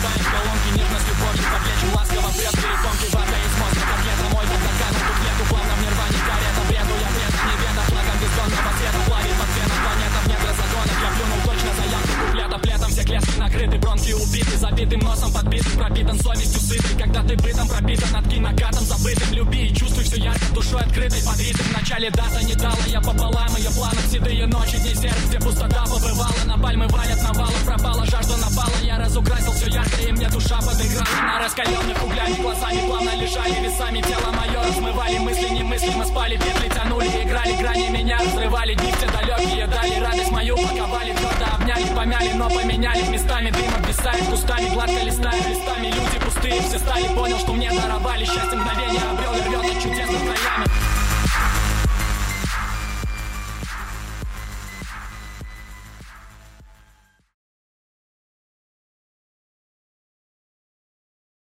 Сбиваешь колонки, нежность, любовью по плечу, ласково прет переконки. Вода из мозга, котлета мой, как заканул куплету. Плавно в нирване карета, бреду я вред, не веда. Флагом бездонного света плавит под феном планета в недра загонов. Я плюнул точно заявку куплета. Плетом все клетки накрыты, бронхи убиты, забитым носом подбитый, пропитан совестью сытый. Когда ты бытом пропитан, откинь накатом забытым. Люби и чувствуй все ярко, душой открытой под ритм. В начале дата не дала, я пополам ее планов. Седые ночи, дней серых, где пустота побывала. На пальмы валят навалы, пропала жажда напала. Я разукрасил все ярко, и мне душа подыграла. На раскаленных углями глазами плавно лежали весами. Тело мое размывали, мысли немыслимо спали. Петли тянули, играли, грани меня разрывали. Дни все далекие дали, радость мою паковали. Твердо обняли, помяли, но поменяли местами. Дым обвисает кустами, гладко листая листами. Люди пустые все стали, понял, что мне даровали. Счастье мгновение обрел и рвет от чудес над краями.